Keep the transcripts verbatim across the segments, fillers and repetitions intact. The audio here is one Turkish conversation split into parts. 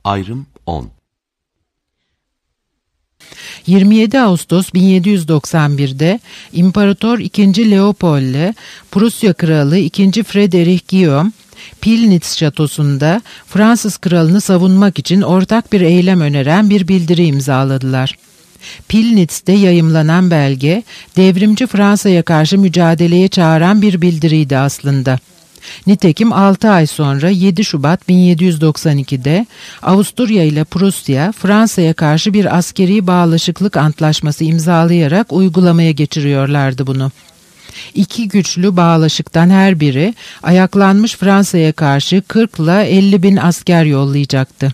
Ayrım on. yirmi yedi Ağustos bin yedi yüz doksan bir'de İmparator ikinci. Leopold'le Prusya Kralı ikinci. Frederick Guillaume, Pillnitz Şatosu'nda Fransız kralını savunmak için ortak bir eylem öneren bir bildiri imzaladılar. Pillnitz'te yayımlanan belge, devrimci Fransa'ya karşı mücadeleye çağıran bir bildiriydi aslında. Nitekim altı ay sonra yedi Şubat bin yedi yüz doksan iki'de Avusturya ile Prusya, Fransa'ya karşı bir askeri bağlaşıklık antlaşması imzalayarak uygulamaya geçiriyorlardı bunu. İki güçlü bağlaşıktan her biri ayaklanmış Fransa'ya karşı kırk ile elli bin asker yollayacaktı.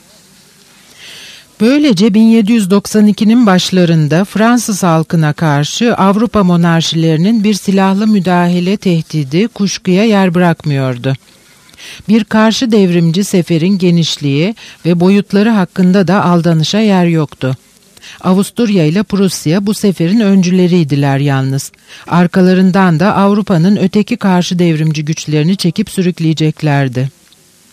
Böylece bin yedi yüz doksan iki'nin başlarında Fransız halkına karşı Avrupa monarşilerinin bir silahlı müdahale tehdidi kuşkuya yer bırakmıyordu. Bir karşı devrimci seferin genişliği ve boyutları hakkında da aldanışa yer yoktu. Avusturya ile Prusya bu seferin öncüleriydiler yalnız. Arkalarından da Avrupa'nın öteki karşı devrimci güçlerini çekip sürükleyeceklerdi.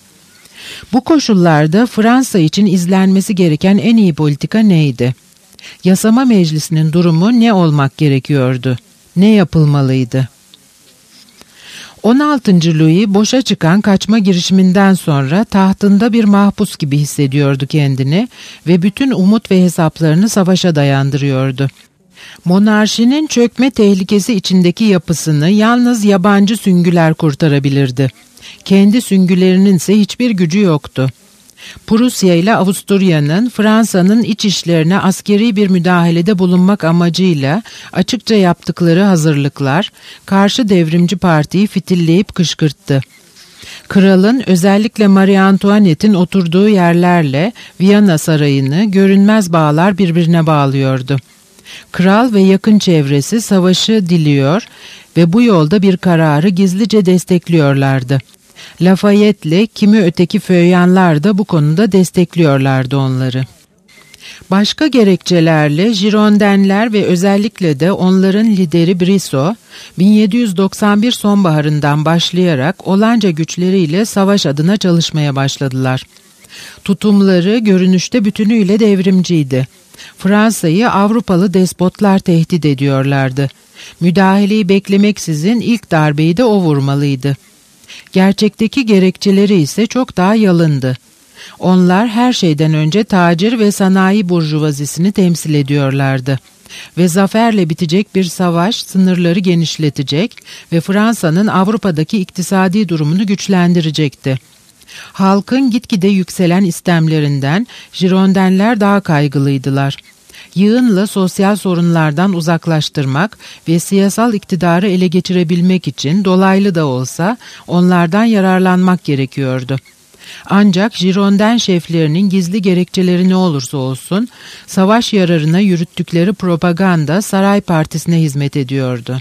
Bu koşullarda Fransa için izlenmesi gereken en iyi politika neydi? Yasama Meclisi'nin durumu ne olmak gerekiyordu? Ne yapılmalıydı? on altıncı. Louis boşa çıkan kaçma girişiminden sonra tahtında bir mahpus gibi hissediyordu kendini ve bütün umut ve hesaplarını savaşa dayandırıyordu. Monarşinin çökme tehlikesi içindeki yapısını yalnız yabancı süngüler kurtarabilirdi. Kendi süngülerinin ise hiçbir gücü yoktu. Prusya ile Avusturya'nın Fransa'nın iç işlerine askeri bir müdahalede bulunmak amacıyla açıkça yaptıkları hazırlıklar karşı devrimci partiyi fitilleyip kışkırttı. Kralın özellikle Marie Antoinette'in oturduğu yerlerle Viyana Sarayı'nı görünmez bağlar birbirine bağlıyordu. Kral ve yakın çevresi savaşı diliyor ve bu yolda bir kararı gizlice destekliyorlardı. Lafayette'le kimi öteki feuillanlar da bu konuda destekliyorlardı onları. Başka gerekçelerle Girondenler ve özellikle de onların lideri Brissot, bin yedi yüz doksan bir sonbaharından başlayarak olanca güçleriyle savaş adına çalışmaya başladılar. Tutumları görünüşte bütünüyle devrimciydi. Fransa'yı Avrupalı despotlar tehdit ediyorlardı. Müdahaleyi beklemeksizin ilk darbeyi de o vurmalıydı. Gerçekteki gerekçeleri ise çok daha yalındı. Onlar her şeyden önce tacir ve sanayi burjuvazisini temsil ediyorlardı. Ve zaferle bitecek bir savaş sınırları genişletecek ve Fransa'nın Avrupa'daki iktisadi durumunu güçlendirecekti. Halkın gitgide yükselen istemlerinden Girondenler daha kaygılıydılar. Yığınla sosyal sorunlardan uzaklaştırmak ve siyasal iktidarı ele geçirebilmek için dolaylı da olsa onlardan yararlanmak gerekiyordu. Ancak Gironden şeflerinin gizli gerekçeleri ne olursa olsun, savaş yararına yürüttükleri propaganda saray partisine hizmet ediyordu.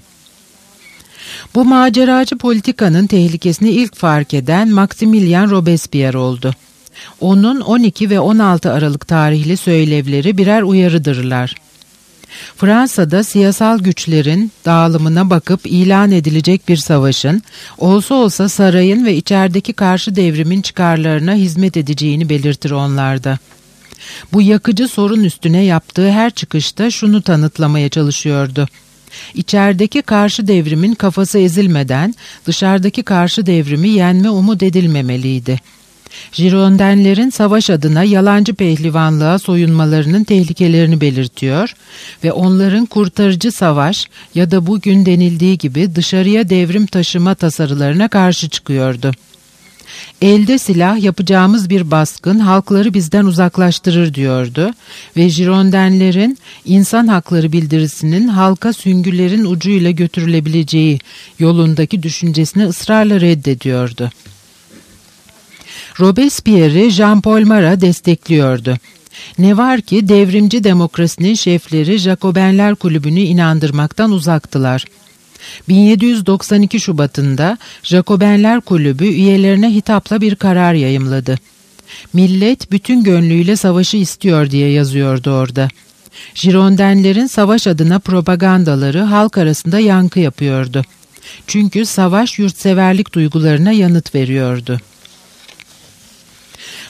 Bu maceracı politikanın tehlikesini ilk fark eden Maximilien Robespierre oldu. Onun on iki ve on altı Aralık tarihli söylevleri birer uyarıdırlar. Fransa'da siyasal güçlerin dağılımına bakıp ilan edilecek bir savaşın, olsa olsa sarayın ve içerideki karşı devrimin çıkarlarına hizmet edeceğini belirtir onlarda. Bu yakıcı sorun üstüne yaptığı her çıkışta şunu tanıtlamaya çalışıyordu. İçerideki karşı devrimin kafası ezilmeden dışarıdaki karşı devrimi yenme umut edilmemeliydi. Girondenlerin savaş adına yalancı pehlivanlığa soyunmalarının tehlikelerini belirtiyor ve onların kurtarıcı savaş ya da bugün denildiği gibi dışarıya devrim taşıma tasarılarına karşı çıkıyordu. Elde silah yapacağımız bir baskın halkları bizden uzaklaştırır diyordu ve Girondenlerin insan hakları bildirisinin halka süngülerin ucuyla götürülebileceği yolundaki düşüncesini ısrarla reddediyordu. Robespierre'i Jean-Paul Marat destekliyordu. Ne var ki devrimci demokrasinin şefleri Jacobenler Kulübü'nü inandırmaktan uzaktılar. bin yedi yüz doksan iki Şubat'ında Jacobenler Kulübü üyelerine hitapla bir karar yayımladı. Millet bütün gönlüyle savaşı istiyor diye yazıyordu orada. Girondenlerin savaş adına propagandaları halk arasında yankı yapıyordu. Çünkü savaş yurtseverlik duygularına yanıt veriyordu.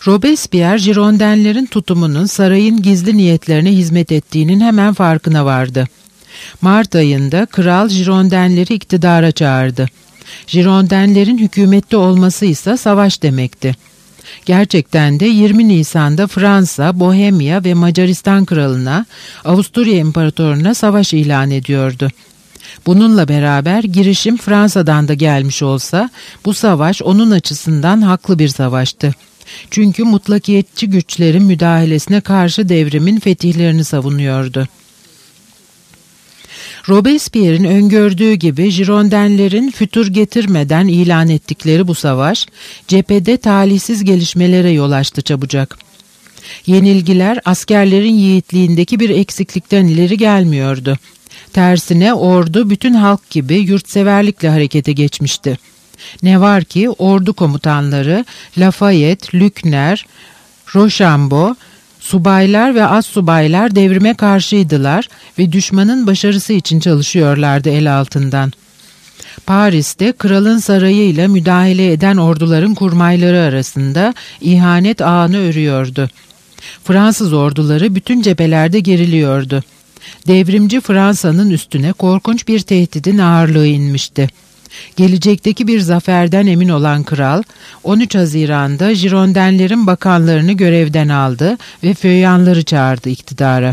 Robespierre, Girondenlerin tutumunun sarayın gizli niyetlerine hizmet ettiğinin hemen farkına vardı. Mart ayında kral Girondenleri iktidara çağırdı. Girondenlerin hükümette olması ise savaş demekti. Gerçekten de yirmi Nisan'da Fransa, Bohemya ve Macaristan kralına, Avusturya imparatoruna savaş ilan ediyordu. Bununla beraber girişim Fransa'dan da gelmiş olsa bu savaş onun açısından haklı bir savaştı. Çünkü mutlakiyetçi güçlerin müdahalesine karşı devrimin fetihlerini savunuyordu. Robespierre'in öngördüğü gibi Girondenlerin fütur getirmeden ilan ettikleri bu savaş, cephede talihsiz gelişmelere yol açtı çabucak. Yenilgiler askerlerin yiğitliğindeki bir eksiklikten ileri gelmiyordu. Tersine ordu bütün halk gibi yurtseverlikle harekete geçmişti. Ne var ki ordu komutanları Lafayette, Lückner, Rochambeau, subaylar ve astsubaylar devrime karşıydılar ve düşmanın başarısı için çalışıyorlardı el altından. Paris'te kralın sarayıyla müdahale eden orduların kurmayları arasında ihanet ağını örüyordu. Fransız orduları bütün cephelerde geriliyordu. Devrimci Fransa'nın üstüne korkunç bir tehdidin ağırlığı inmişti. Gelecekteki bir zaferden emin olan kral, on üç Haziran'da Girondenlerin bakanlarını görevden aldı ve feuillanları çağırdı iktidara.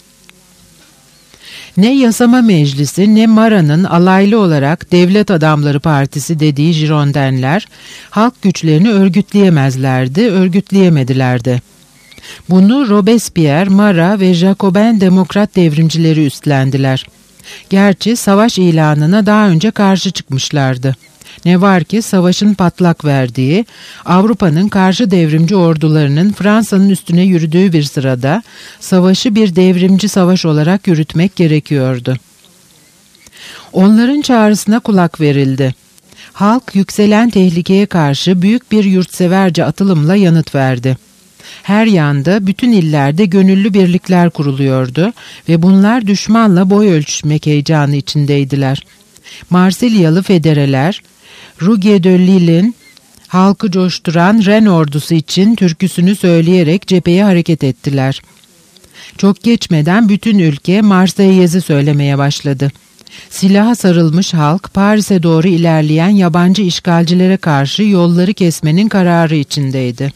Ne yasama meclisi ne Mara'nın alaylı olarak Devlet Adamları Partisi dediği Girondenler, halk güçlerini örgütleyemezlerdi, örgütleyemediler de. Bunu Robespierre, Marat ve Jacobin demokrat devrimcileri üstlendiler. Gerçi savaş ilanına daha önce karşı çıkmışlardı. Ne var ki savaşın patlak verdiği, Avrupa'nın karşı devrimci ordularının Fransa'nın üstüne yürüdüğü bir sırada savaşı bir devrimci savaş olarak yürütmek gerekiyordu. Onların çağrısına kulak verildi. Halk yükselen tehlikeye karşı büyük bir yurtseverce atılımla yanıt verdi. Her yanda bütün illerde gönüllü birlikler kuruluyordu ve bunlar düşmanla boy ölçüşmek heyecanı içindeydiler. Marsilyalı federeler, Rouget de Lille'in halkı coşturan Ren ordusu için türküsünü söyleyerek cepheye hareket ettiler. Çok geçmeden bütün ülke Marseillez'i söylemeye başladı. Silaha sarılmış halk Paris'e doğru ilerleyen yabancı işgalcilere karşı yolları kesmenin kararı içindeydi.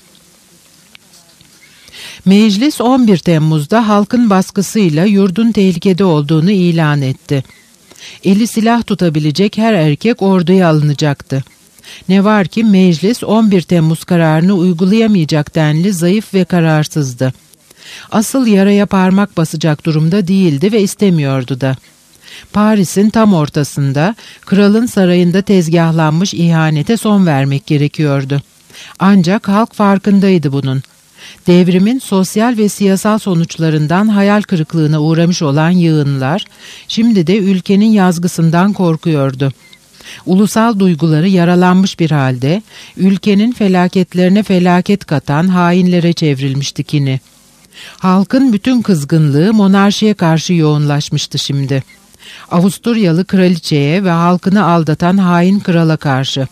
Meclis on bir Temmuz'da halkın baskısıyla yurdun tehlikede olduğunu ilan etti. Eli silah tutabilecek her erkek orduya alınacaktı. Ne var ki meclis on bir Temmuz kararını uygulayamayacak denli zayıf ve kararsızdı. Asıl yaraya parmak basacak durumda değildi ve istemiyordu da. Paris'in tam ortasında, kralın sarayında tezgahlanmış ihanete son vermek gerekiyordu. Ancak halk farkındaydı bunun. Devrimin sosyal ve siyasal sonuçlarından hayal kırıklığına uğramış olan yığınlar, şimdi de ülkenin yazgısından korkuyordu. Ulusal duyguları yaralanmış bir halde, ülkenin felaketlerine felaket katan hainlere çevrilmişti kini. Halkın bütün kızgınlığı monarşiye karşı yoğunlaşmıştı şimdi. Avusturyalı kraliçeye ve halkını aldatan hain krala karşı.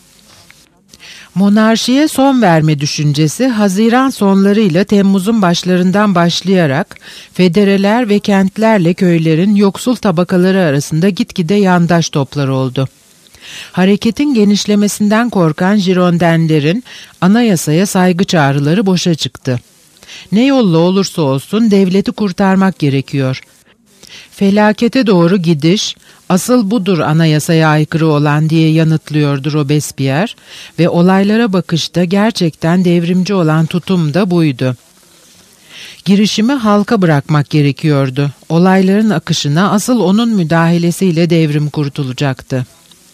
Monarşiye son verme düşüncesi Haziran sonlarıyla Temmuz'un başlarından başlayarak federeler ve kentlerle köylerin yoksul tabakaları arasında gitgide yandaş toplar oldu. Hareketin genişlemesinden korkan Girondenlerin anayasaya saygı çağrıları boşa çıktı. Ne yolla olursa olsun devleti kurtarmak gerekiyor. Felakete doğru gidiş, asıl budur anayasaya aykırı olan diye yanıtlıyordu Robespierre ve olaylara bakışta gerçekten devrimci olan tutum da buydu. Girişimi halka bırakmak gerekiyordu. Olayların akışına asıl onun müdahalesiyle devrim kurtulacaktı.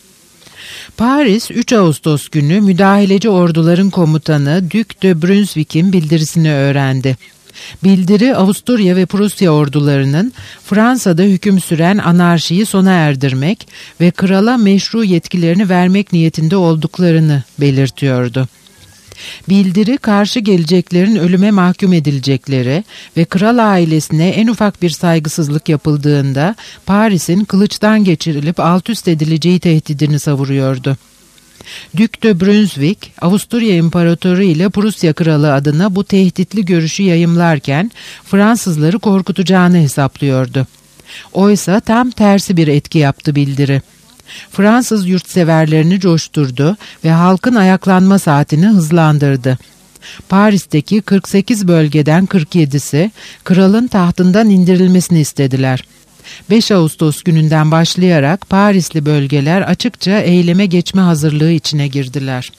Paris üç Ağustos günü müdahaleci orduların komutanı Duc de Brunswick'in bildirisini öğrendi. Bildiri Avusturya ve Prusya ordularının Fransa'da hüküm süren anarşiyi sona erdirmek ve krala meşru yetkilerini vermek niyetinde olduklarını belirtiyordu. Bildiri karşı geleceklerin ölüme mahkum edilecekleri ve kral ailesine en ufak bir saygısızlık yapıldığında Paris'in kılıçtan geçirilip alt üst edileceği tehdidini savuruyordu. Duc de Brunswick, Avusturya İmparatoru ile Prusya Kralı adına bu tehditli görüşü yayımlarken Fransızları korkutacağını hesaplıyordu. Oysa tam tersi bir etki yaptı bildiri. Fransız yurtseverlerini coşturdu ve halkın ayaklanma saatini hızlandırdı. Paris'teki kırk sekiz bölgeden kırk yedisi kralın tahtından indirilmesini istediler. beş Ağustos gününden başlayarak Parisli bölgeler açıkça eyleme geçme hazırlığı içine girdiler.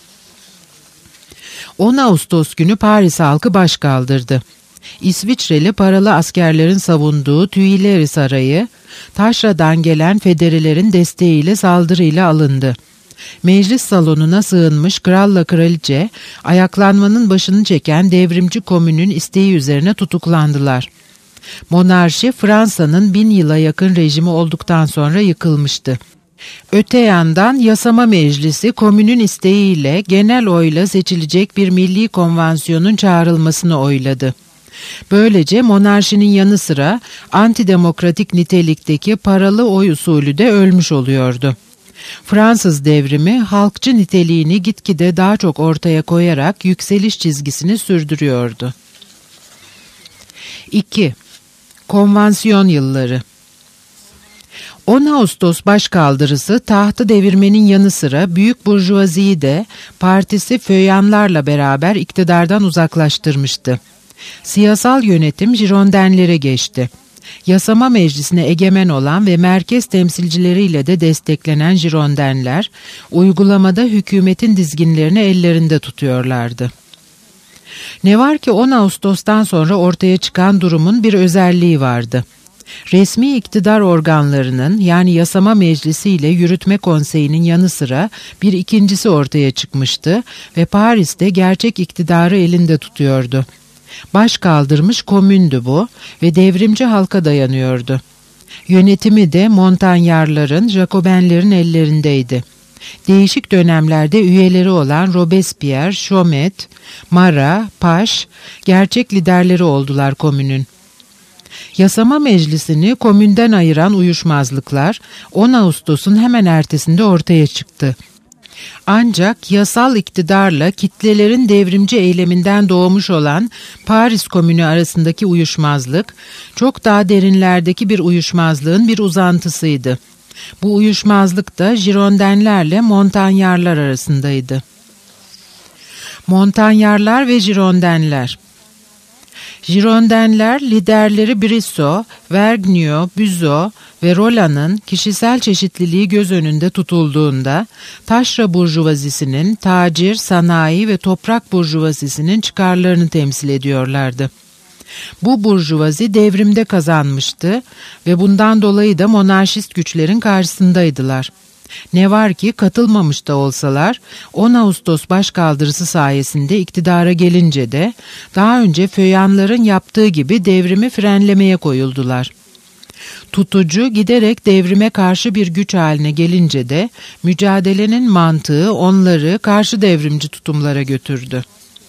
on Ağustos günü Paris halkı baş kaldırdı. İsviçreli paralı askerlerin savunduğu Tuileries Sarayı, taşradan gelen federelerin desteğiyle saldırıyla alındı. Meclis salonuna sığınmış kralla kraliçe, ayaklanmanın başını çeken devrimci komünün isteği üzerine tutuklandılar. Monarşi Fransa'nın bin yıla yakın rejimi olduktan sonra yıkılmıştı. Öte yandan yasama meclisi komünün isteğiyle genel oyla seçilecek bir milli konvansiyonun çağrılmasını oyladı. Böylece monarşinin yanı sıra antidemokratik nitelikteki paralı oy usulü de ölmüş oluyordu. Fransız devrimi halkçı niteliğini gitgide daha çok ortaya koyarak yükseliş çizgisini sürdürüyordu. iki. Konvansiyon yılları. on Ağustos başkaldırısı tahtı devirmenin yanı sıra büyük burjuvaziyi de partisi Feuillanlarla beraber iktidardan uzaklaştırmıştı. Siyasal yönetim Girondenlere geçti. Yasama meclisine egemen olan ve merkez temsilcileriyle de desteklenen Girondenler, uygulamada hükümetin dizginlerini ellerinde tutuyorlardı. Ne var ki on Ağustos'tan sonra ortaya çıkan durumun bir özelliği vardı. Resmi iktidar organlarının yani yasama meclisi ile yürütme konseyinin yanı sıra bir ikincisi ortaya çıkmıştı ve Paris'te gerçek iktidarı elinde tutuyordu. Baş kaldırmış komündü bu ve devrimci halka dayanıyordu. Yönetimi de Montagnardların, Jacobenlerin ellerindeydi. Değişik dönemlerde üyeleri olan Robespierre, Chomet, Marat, Pache gerçek liderleri oldular komünün. Yasama meclisini komünden ayıran uyuşmazlıklar on Ağustos'un hemen ertesinde ortaya çıktı. Ancak yasal iktidarla kitlelerin devrimci eyleminden doğmuş olan Paris Komünü arasındaki uyuşmazlık, çok daha derinlerdeki bir uyuşmazlığın bir uzantısıydı. Bu uyuşmazlık da Girondenlerle Montagnardlar arasındaydı. Montagnardlar ve Girondenler. Girondenler liderleri Brissot, Vergniaud, Buzot ve Roland'ın kişisel çeşitliliği göz önünde tutulduğunda taşra burjuvazisinin, tacir, sanayi ve toprak burjuvazisinin çıkarlarını temsil ediyorlardı. Bu burjuvazi devrimde kazanmıştı ve bundan dolayı da monarşist güçlerin karşısındaydılar. Ne var ki katılmamış da olsalar on Ağustos başkaldırısı sayesinde iktidara gelince de daha önce Feuillanların yaptığı gibi devrimi frenlemeye koyuldular. Tutucu giderek devrime karşı bir güç haline gelince de mücadelenin mantığı onları karşı devrimci tutumlara götürdü.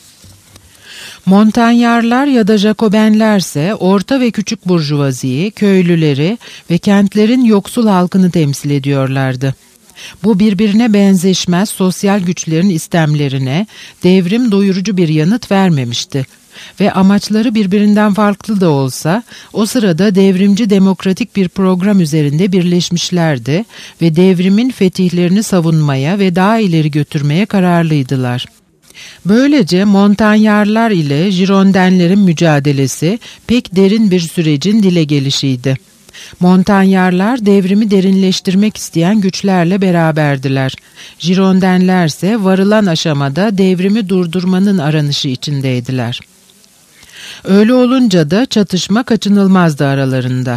Montagnardlar ya da Jacobenlerse orta ve küçük burjuvaziyi, köylüleri ve kentlerin yoksul halkını temsil ediyorlardı. Bu birbirine benzeşmez sosyal güçlerin istemlerine devrim doyurucu bir yanıt vermemişti ve amaçları birbirinden farklı da olsa o sırada devrimci demokratik bir program üzerinde birleşmişlerdi ve devrimin fetihlerini savunmaya ve daha ileri götürmeye kararlıydılar. Böylece Montagnardlar ile Girondenlerin mücadelesi pek derin bir sürecin dile gelişiydi. Montagnardlar devrimi derinleştirmek isteyen güçlerle beraberdiler. Girondenlerse varılan aşamada devrimi durdurmanın aranışı içindeydiler. Öyle olunca da çatışma kaçınılmazdı aralarında.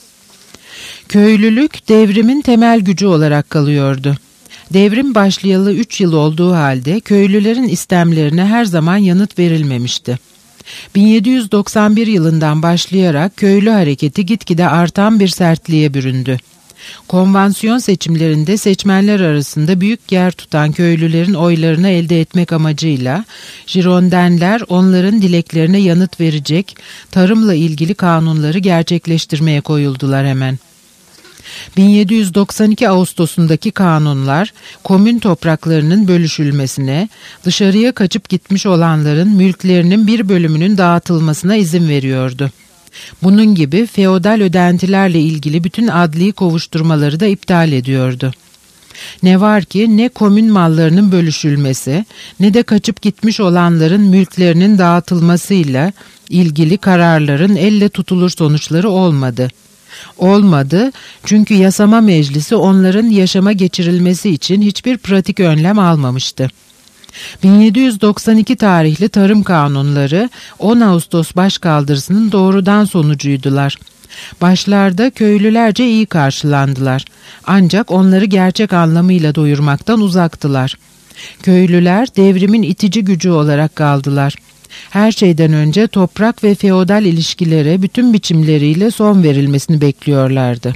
Köylülük devrimin temel gücü olarak kalıyordu. Devrim başlayalı üç yıl olduğu halde köylülerin istemlerine her zaman yanıt verilmemişti. bin yedi yüz doksan bir yılından başlayarak köylü hareketi gitgide artan bir sertliğe büründü. Konvansiyon seçimlerinde seçmenler arasında büyük yer tutan köylülerin oylarını elde etmek amacıyla Girondenler onların dileklerine yanıt verecek tarımla ilgili kanunları gerçekleştirmeye koyuldular hemen. bin yedi yüz doksan iki Ağustos'undaki kanunlar, komün topraklarının bölüşülmesine, dışarıya kaçıp gitmiş olanların mülklerinin bir bölümünün dağıtılmasına izin veriyordu. Bunun gibi feodal ödentilerle ilgili bütün adli kovuşturmaları da iptal ediyordu. Ne var ki ne komün mallarının bölüşülmesi ne de kaçıp gitmiş olanların mülklerinin dağıtılmasıyla ilgili kararların elle tutulur sonuçları olmadı. Olmadı çünkü yasama meclisi onların yaşama geçirilmesi için hiçbir pratik önlem almamıştı. bin yedi yüz doksan iki tarihli tarım kanunları on Ağustos başkaldırısının doğrudan sonucuydular. Başlarda köylülerce iyi karşılandılar. Ancak onları gerçek anlamıyla doyurmaktan uzaktılar. Köylüler devrimin itici gücü olarak kaldılar. Her şeyden önce toprak ve feodal ilişkilere bütün biçimleriyle son verilmesini bekliyorlardı.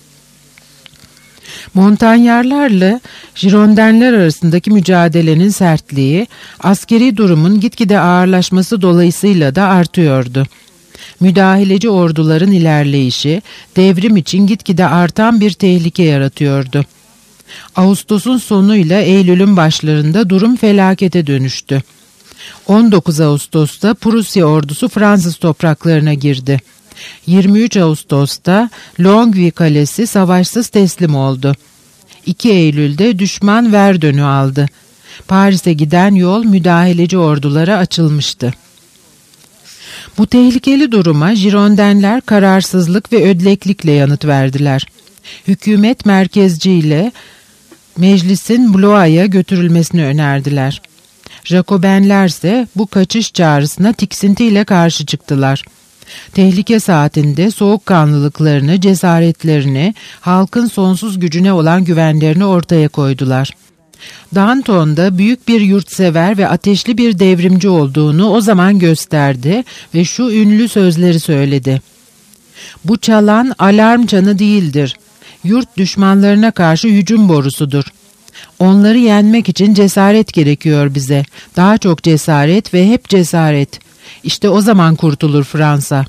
Montagnarlarla Girondenler arasındaki mücadelenin sertliği, askeri durumun gitgide ağırlaşması dolayısıyla da artıyordu. Müdahaleci orduların ilerleyişi, devrim için gitgide artan bir tehlike yaratıyordu. Ağustos'un sonuyla Eylül'ün başlarında durum felakete dönüştü. on dokuz Ağustos'ta Prusya ordusu Fransız topraklarına girdi. yirmi üç Ağustos'ta Longwy Kalesi savaşsız teslim oldu. iki Eylül'de düşman Verdun'u aldı. Paris'e giden yol müdahaleci ordulara açılmıştı. Bu tehlikeli duruma Girondenler kararsızlık ve ödleklikle yanıt verdiler. Hükümet merkezciyle meclisin Blois'a götürülmesini önerdiler. Jacobenler ise bu kaçış çağrısına tiksintiyle karşı çıktılar. Tehlike saatinde soğukkanlılıklarını, cesaretlerini, halkın sonsuz gücüne olan güvenlerini ortaya koydular. Danton da büyük bir yurtsever ve ateşli bir devrimci olduğunu o zaman gösterdi ve şu ünlü sözleri söyledi. Bu çalan alarm çanı değildir. Yurt düşmanlarına karşı hücum borusudur. Onları yenmek için cesaret gerekiyor bize. Daha çok cesaret ve hep cesaret. İşte o zaman kurtulur Fransa.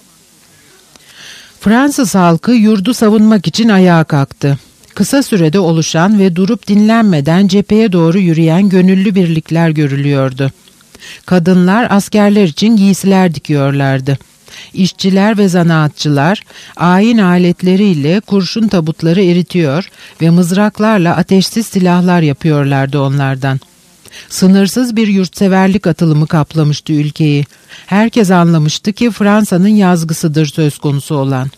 Fransız halkı yurdu savunmak için ayağa kalktı. Kısa sürede oluşan ve durup dinlenmeden cepheye doğru yürüyen gönüllü birlikler görülüyordu. Kadınlar askerler için giysiler dikiyorlardı. İşçiler ve zanaatçılar ayin aletleriyle kurşun tabutları eritiyor ve mızraklarla ateşsiz silahlar yapıyorlardı onlardan. Sınırsız bir yurtseverlik atılımı kaplamıştı ülkeyi. Herkes anlamıştı ki Fransa'nın yazgısıdır söz konusu olan.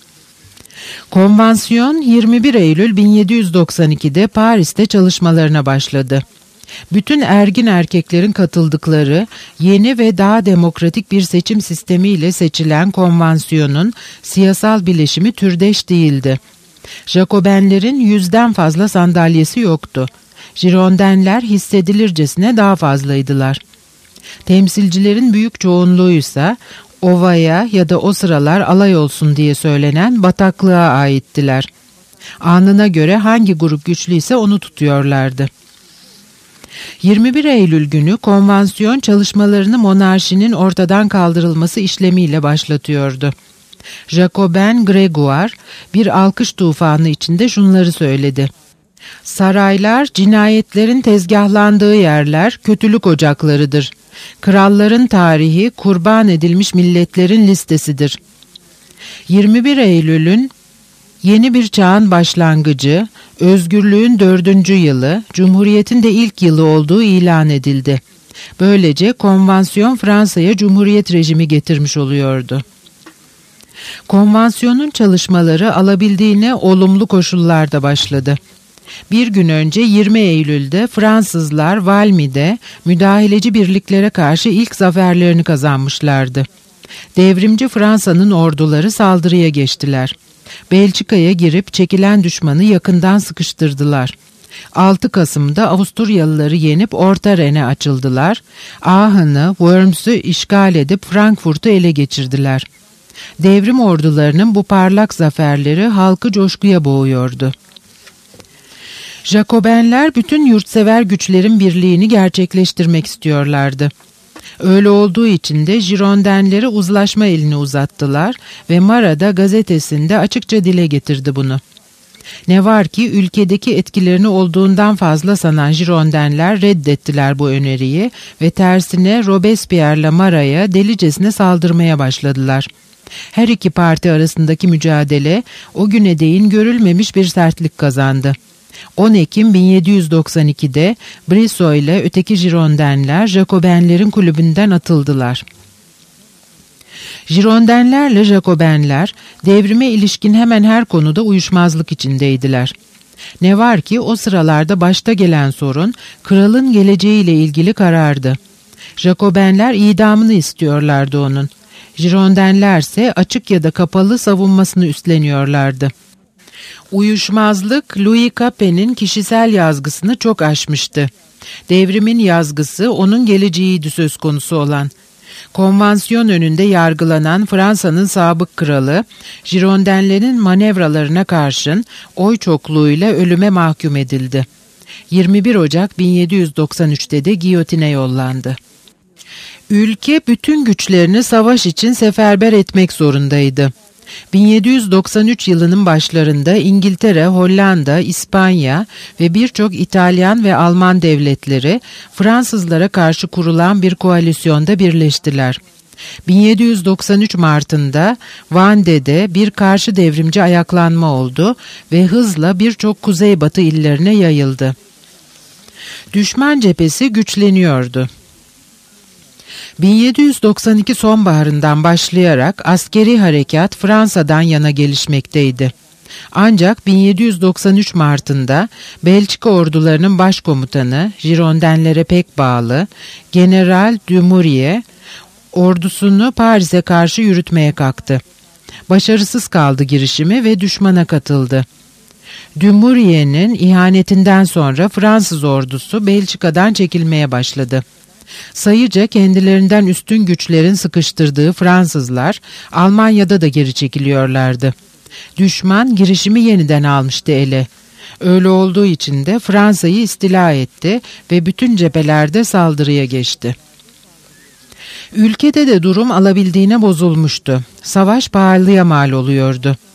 Konvansiyon yirmi bir Eylül bin yedi yüz doksan iki'de Paris'te çalışmalarına başladı. Bütün ergin erkeklerin katıldıkları yeni ve daha demokratik bir seçim sistemiyle seçilen konvansiyonun siyasal bileşimi türdeş değildi. Jacobenlerin yüzden fazla sandalyesi yoktu. Girondenler hissedilircesine daha fazlaydılar. Temsilcilerin büyük çoğunluğuysa ovaya ya da o sıralar alay olsun diye söylenen bataklığa aittiler. Anına göre hangi grup güçlüyse onu tutuyorlardı. yirmi bir Eylül günü konvansiyon çalışmalarını monarşinin ortadan kaldırılması işlemiyle başlatıyordu. Jacoben Gregoire bir alkış tufanı içinde şunları söyledi. Saraylar cinayetlerin tezgahlandığı yerler, kötülük ocaklarıdır. Kralların tarihi kurban edilmiş milletlerin listesidir. yirmi bir Eylül'ün yeni bir çağın başlangıcı, özgürlüğün dördüncü yılı, Cumhuriyet'in de ilk yılı olduğu ilan edildi. Böylece konvansiyon Fransa'ya Cumhuriyet rejimi getirmiş oluyordu. Konvansiyonun çalışmaları alabildiğine olumlu koşullarda başladı. Bir gün önce yirmi Eylül'de Fransızlar Valmy'de müdahaleci birliklere karşı ilk zaferlerini kazanmışlardı. Devrimci Fransa'nın orduları saldırıya geçtiler. Belçika'ya girip çekilen düşmanı yakından sıkıştırdılar. altı Kasım'da Avusturyalıları yenip Orta Ren'e açıldılar. Aachen'ı, Worms'ü işgal edip Frankfurt'u ele geçirdiler. Devrim ordularının bu parlak zaferleri halkı coşkuya boğuyordu. Jacobenler bütün yurtsever güçlerin birliğini gerçekleştirmek istiyorlardı. Öyle olduğu için de Girondenlere uzlaşma elini uzattılar ve Mara'da gazetesinde açıkça dile getirdi bunu. Ne var ki ülkedeki etkilerini olduğundan fazla sanan Girondenler reddettiler bu öneriyi ve tersine Robespierre'le Mara'ya delicesine saldırmaya başladılar. Her iki parti arasındaki mücadele o güne değin görülmemiş bir sertlik kazandı. on Ekim bin yedi yüz doksan iki'de Brissot ile öteki Girondenler Jacobenlerin kulübünden atıldılar. Girondenlerle Jacobenler devrime ilişkin hemen her konuda uyuşmazlık içindeydiler. Ne var ki o sıralarda başta gelen sorun kralın geleceğiyle ilgili karardı. Jacobenler idamını istiyorlardı onun. Girondenlerse açık ya da kapalı savunmasını üstleniyorlardı. Uyuşmazlık Louis Capet'in kişisel yazgısını çok aşmıştı. Devrimin yazgısı onun geleceğiydi söz konusu olan. Konvansiyon önünde yargılanan Fransa'nın sabık kralı, Girondenlerin manevralarına karşın oy çokluğuyla ölüme mahkum edildi. yirmi bir Ocak bin yedi yüz doksan üç'te de giyotine yollandı. Ülke bütün güçlerini savaş için seferber etmek zorundaydı. bin yedi yüz doksan üç yılının başlarında İngiltere, Hollanda, İspanya ve birçok İtalyan ve Alman devletleri Fransızlara karşı kurulan bir koalisyonda birleştiler. bin yedi yüz doksan üç Mart'ında Van'de bir karşı devrimci ayaklanma oldu ve hızla birçok kuzeybatı illerine yayıldı. Düşman cephesi güçleniyordu. bin yedi yüz doksan iki sonbaharından başlayarak askeri harekat Fransa'dan yana gelişmekteydi. Ancak bin yedi yüz doksan üç Mart'ında Belçika ordularının başkomutanı, Girondenlere pek bağlı General Dumouriez ordusunu Paris'e karşı yürütmeye kalktı. Başarısız kaldı girişimi ve düşmana katıldı. Dumouriez'in ihanetinden sonra Fransız ordusu Belçika'dan çekilmeye başladı. Sayıca kendilerinden üstün güçlerin sıkıştırdığı Fransızlar Almanya'da da geri çekiliyorlardı. Düşman girişimi yeniden almıştı ele. Öyle olduğu için de Fransa'yı istila etti ve bütün cephelerde saldırıya geçti. Ülkede de durum alabildiğine bozulmuştu. Savaş pahalıya mal oluyordu.